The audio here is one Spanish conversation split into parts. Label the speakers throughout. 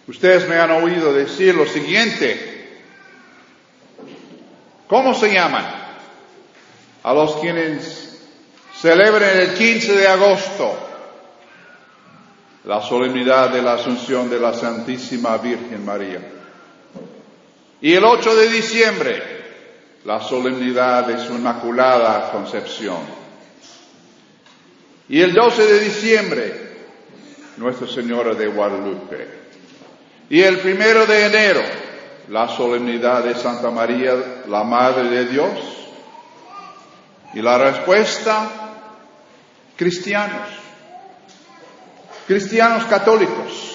Speaker 1: Ustedes me han oído decir lo siguiente. ¿Cómo se llaman a los quienes celebran el 15 de agosto la solemnidad de la Asunción de la Santísima Virgen María? Y el 8 de diciembre, la solemnidad de su Inmaculada Concepción. Y el 12 de diciembre, Nuestra Señora de Guadalupe. Y el 1 de enero, la solemnidad de Santa María, la Madre de Dios. Y la respuesta, cristianos católicos.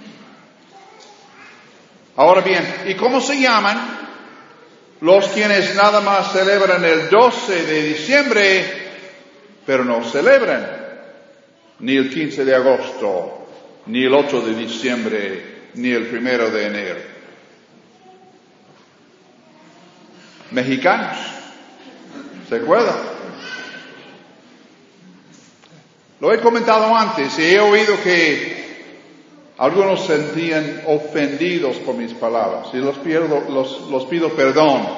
Speaker 1: Ahora bien, ¿y cómo se llaman los quienes nada más celebran el 12 de diciembre, pero no celebran ni el 15 de agosto, ni el 8 de diciembre, ni el 1 de enero? Mexicanos. ¿Se acuerdan? Lo he comentado antes y he oído que algunos se sentían ofendidos por mis palabras y los pido perdón.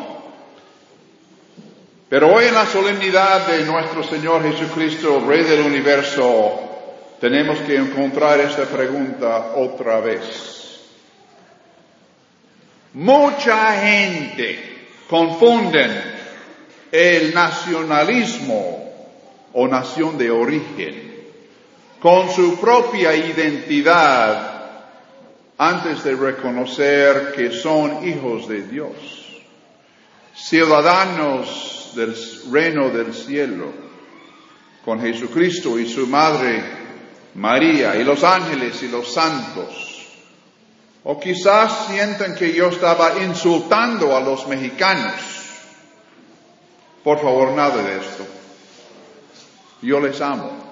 Speaker 1: Pero hoy en la solemnidad de nuestro Señor Jesucristo, Rey del Universo, tenemos que encontrar esta pregunta otra vez. Mucha gente confunden el nacionalismo o nación de origen con su propia identidad antes de reconocer que son hijos de Dios, ciudadanos del reino del cielo, con Jesucristo y su Madre María y los ángeles y los santos. O quizás sientan que yo estaba insultando a los mexicanos. Por favor, nada de esto. Yo les amo.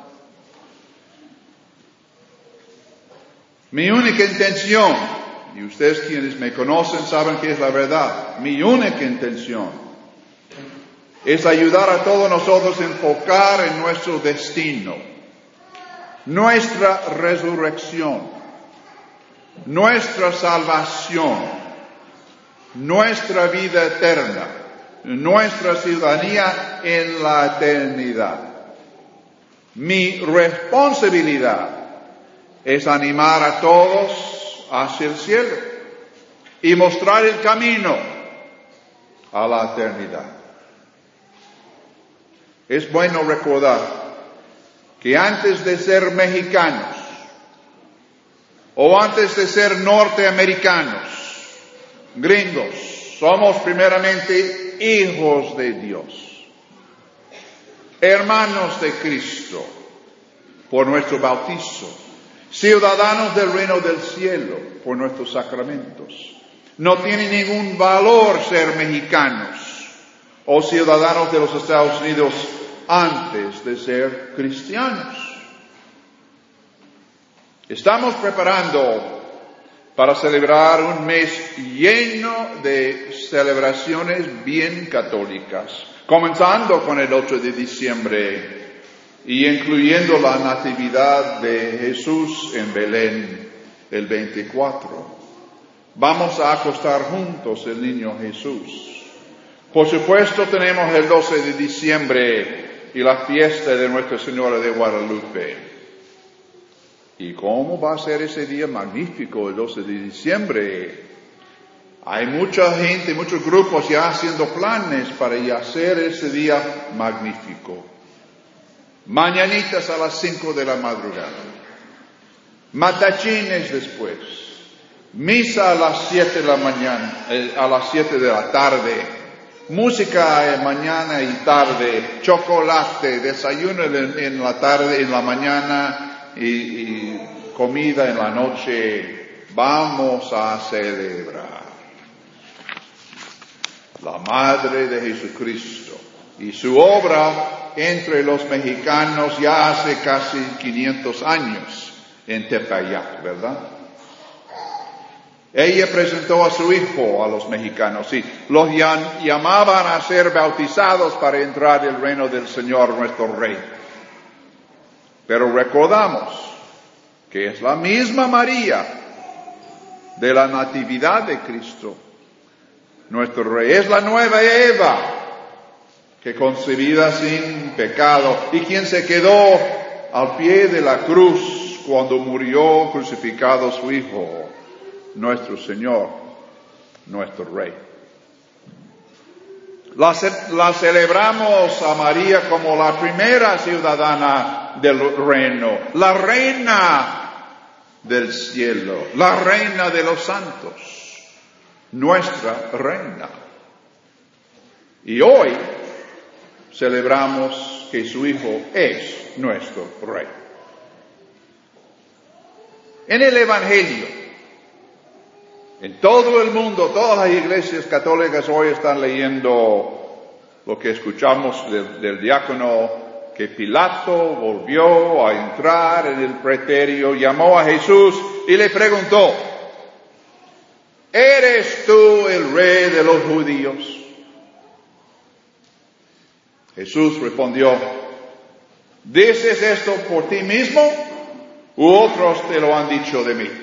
Speaker 1: Mi única intención, y ustedes quienes me conocen saben que es la verdad, mi única intención es ayudar a todos nosotros a enfocar en nuestro destino, nuestra resurrección, nuestra salvación, nuestra vida eterna, nuestra ciudadanía en la eternidad. Mi responsabilidad es animar a todos hacia el cielo y mostrar el camino a la eternidad. Es bueno recordar que antes de ser mexicanos o antes de ser norteamericanos, gringos, somos primeramente hijos de Dios, hermanos de Cristo por nuestro bautizo, ciudadanos del reino del cielo por nuestros sacramentos. No tiene ningún valor ser mexicanos o ciudadanos de los Estados Unidos antes de ser cristianos. Estamos preparando para celebrar un mes lleno de celebraciones bien católicas, comenzando con el 8 de diciembre y incluyendo la Natividad de Jesús en Belén el 24. Vamos a acostar juntos el niño Jesús. Por supuesto tenemos el 12 de diciembre y la fiesta de Nuestra Señora de Guadalupe. ¿Y cómo va a ser ese día magnífico el 12 de diciembre? Hay mucha gente, muchos grupos ya haciendo planes para ya hacer ese día magnífico. Mañanitas a las 5 de la madrugada, matachines después, misa a las 7 de la mañana, a las 7 de la tarde, música mañana y tarde, chocolate, desayuno en la tarde, en la mañana y comida en la noche. Vamos a celebrar la Madre de Jesucristo y su obra entre los mexicanos ya hace casi 500 años en Tepeyac, ¿verdad? Ella presentó a su hijo a los mexicanos y los llamaban a ser bautizados para entrar al reino del Señor nuestro Rey. Pero recordamos que es la misma María de la natividad de Cristo, nuestro Rey. Es la nueva Eva, que concebida sin pecado, y quien se quedó al pie de la cruz cuando murió crucificado su Hijo, nuestro Señor, nuestro Rey. La celebramos a María como la primera ciudadana del reino, la reina del cielo, la reina de los santos, nuestra reina. Y hoy celebramos que su Hijo es nuestro Rey. En el Evangelio, en todo el mundo, todas las iglesias católicas hoy están leyendo lo que escuchamos del diácono, que Pilato volvió a entrar en el preterio, llamó a Jesús y le preguntó: ¿eres tú el Rey de los judíos? Jesús respondió: ¿dices esto por ti mismo, u otros te lo han dicho de mí?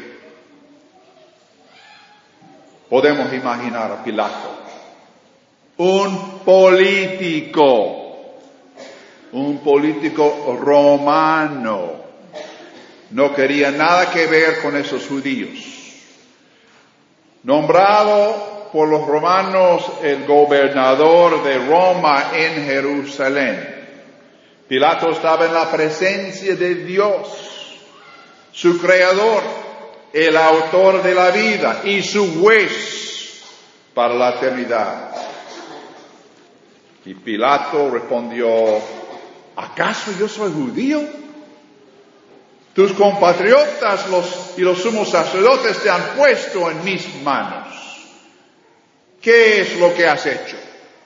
Speaker 1: Podemos imaginar a Pilato, un político romano. No quería nada que ver con esos judíos. Nombrado por los romanos el gobernador de Roma en Jerusalén, Pilato estaba en la presencia de Dios, su creador, el autor de la vida y su juez para la eternidad. Y Pilato respondió: ¿acaso yo soy judío? Tus compatriotas y los sumos sacerdotes te han puesto en mis manos. ¿Qué es lo que has hecho?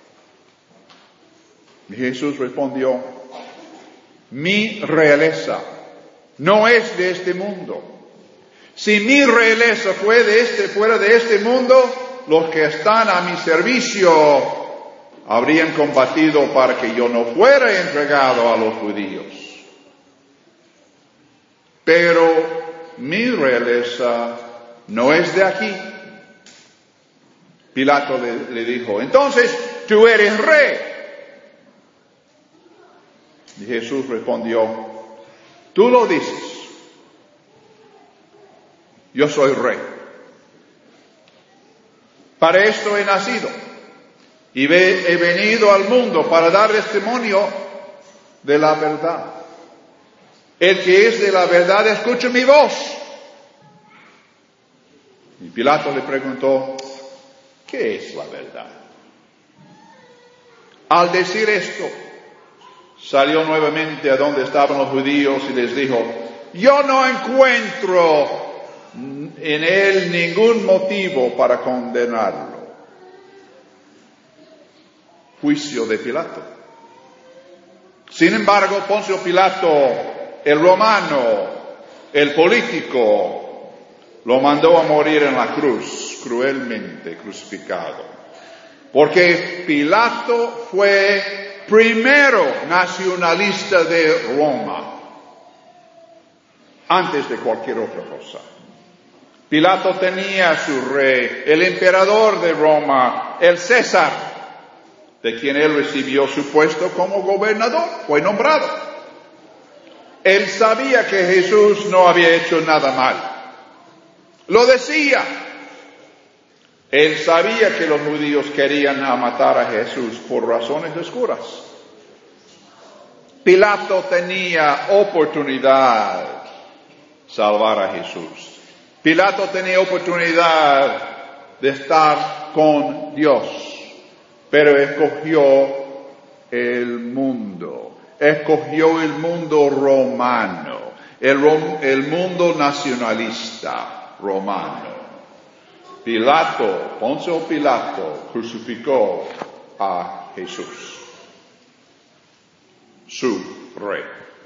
Speaker 1: Y Jesús respondió: mi realeza no es de este mundo. Si mi realeza fuera de este mundo, los que están a mi servicio habrían combatido para que yo no fuera entregado a los judíos. Pero mi realeza no es de aquí. Pilato le dijo: entonces tú eres rey. Y Jesús respondió: tú lo dices. Yo soy rey. Para esto he nacido. Y he venido al mundo para dar testimonio de la verdad. El que es de la verdad escucha mi voz. Y Pilato le preguntó: ¿qué es la verdad? Al decir esto, salió nuevamente a donde estaban los judíos y les dijo: yo no encuentro en él ningún motivo para condenarlo. Juicio de Pilato. Sin embargo, Poncio Pilato, el romano, el político, lo mandó a morir en la cruz, cruelmente crucificado. Porque Pilato fue primero nacionalista de Roma, antes de cualquier otra cosa. Pilato tenía su rey, el emperador de Roma, el César, de quien él recibió su puesto como gobernador, fue nombrado. Él sabía que Jesús no había hecho nada mal. Lo decía. Él sabía que los judíos querían matar a Jesús por razones oscuras. Pilato tenía oportunidad de salvar a Jesús. Pilato tenía oportunidad de estar con Dios, pero escogió el mundo romano, el mundo nacionalista romano. Poncio Pilato crucificó a Jesús, su rey.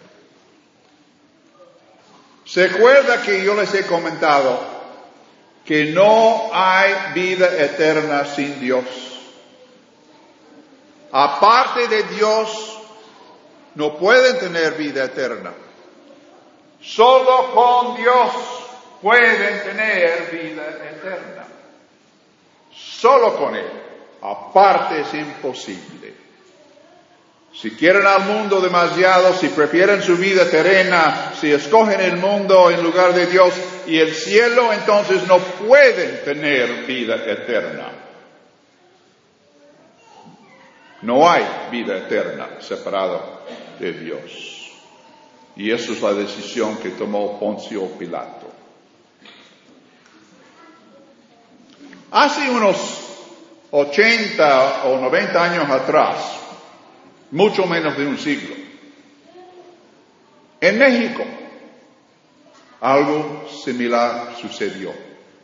Speaker 1: ¿Se acuerda que yo les he comentado que no hay vida eterna sin Dios? Aparte de Dios, no pueden tener vida eterna. Solo con Dios pueden tener vida eterna. Solo con Él. Aparte es imposible. Si quieren al mundo demasiado, si prefieren su vida terrena, si escogen el mundo en lugar de Dios y el cielo, entonces no pueden tener vida eterna. No hay vida eterna separada de Dios. Y eso es la decisión que tomó Poncio Pilato. Hace unos 80 o 90 años atrás, mucho menos de un siglo, en México, algo similar sucedió.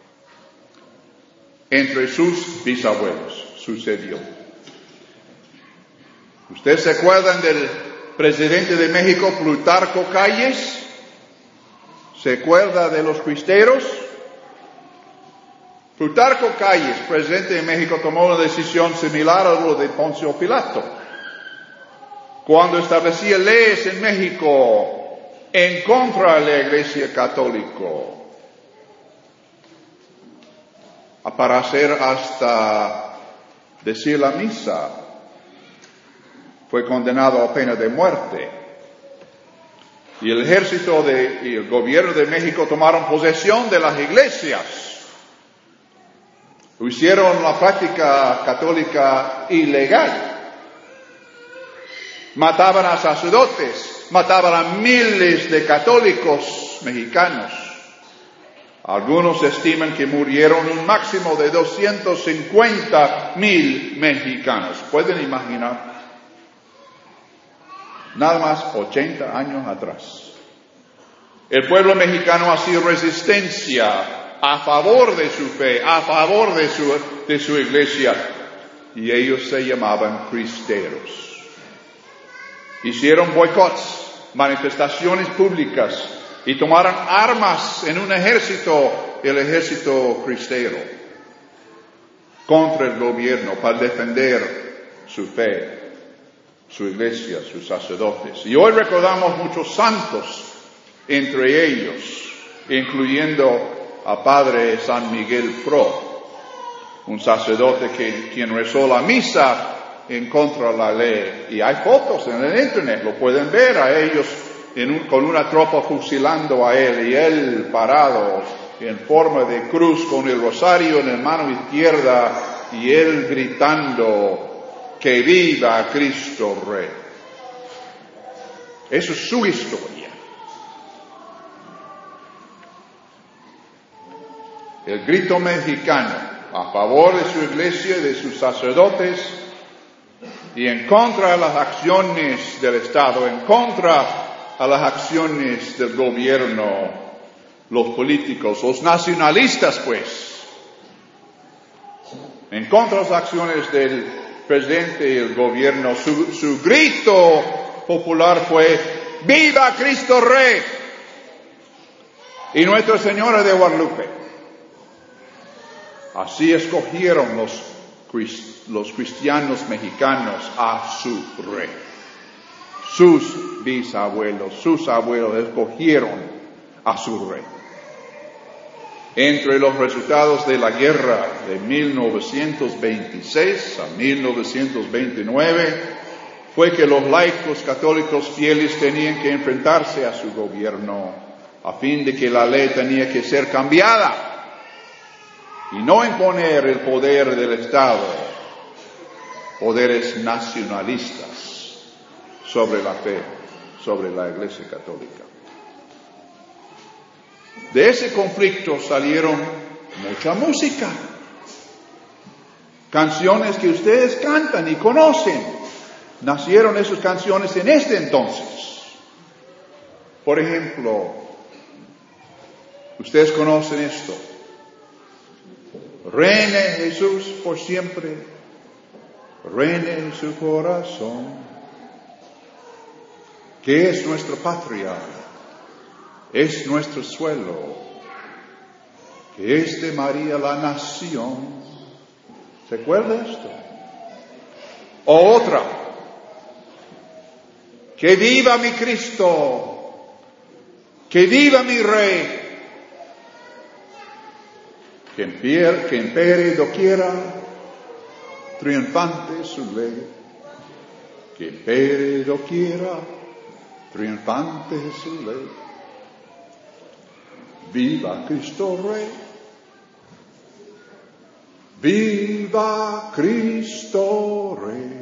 Speaker 1: Entre sus bisabuelos sucedió. ¿Ustedes se acuerdan del presidente de México, Plutarco Calles? ¿Se acuerda de los cristeros? Plutarco Calles, presidente de México, tomó una decisión similar a lo de Poncio Pilato. Cuando establecía leyes en México en contra de la Iglesia Católica, para hacer hasta decir la misa, fue condenado a pena de muerte. Y el ejército y el gobierno de México tomaron posesión de las iglesias. Hicieron la práctica católica ilegal. Mataban a sacerdotes, mataban a miles de católicos mexicanos. Algunos estiman que murieron un máximo de 250,000 mexicanos. ¿Pueden imaginar? Nada más 80 años atrás. El pueblo mexicano hacía resistencia a favor de su fe, a favor de su iglesia. Y ellos se llamaban cristeros. Hicieron boicots, manifestaciones públicas y tomaron armas en un ejército, el ejército cristero, contra el gobierno para defender su fe, su iglesia, sus sacerdotes. Y hoy recordamos muchos santos, entre ellos, incluyendo a Padre San Miguel Pro, un sacerdote quien rezó la misa en contra de la ley. Y hay fotos en el internet, lo pueden ver a ellos con una tropa fusilando a él y él parado en forma de cruz con el rosario en la mano izquierda y él gritando que viva Cristo Rey. Eso es su historia. El grito mexicano a favor de su iglesia, de sus sacerdotes, y en contra de las acciones del Estado, en contra de las acciones del gobierno, los políticos, los nacionalistas, pues, en contra de las acciones del presidente y el gobierno, su grito popular fue ¡Viva Cristo Rey! Y Nuestra Señora de Guadalupe. Así escogieron los cristianos mexicanos a su rey. Sus bisabuelos, sus abuelos escogieron a su rey. Entre los resultados de la guerra de 1926 a 1929 fue que los laicos católicos fieles tenían que enfrentarse a su gobierno a fin de que la ley tenía que ser cambiada y no imponer el poder del Estado, poderes nacionalistas sobre la fe, sobre la Iglesia Católica. De ese conflicto salieron mucha música, canciones que ustedes cantan y conocen. Nacieron esas canciones en este entonces. Por ejemplo, ustedes conocen esto: reine Jesús por siempre, reine en su corazón, que es nuestra patria, es nuestro suelo, que es de María la nación. ¿Se acuerda esto? O otra: que viva mi Cristo, que viva mi Rey, que impere doquiera, triunfante su ley. Que impere doquiera, triunfante su ley. Viva Cristo Rey. Viva Cristo Rey.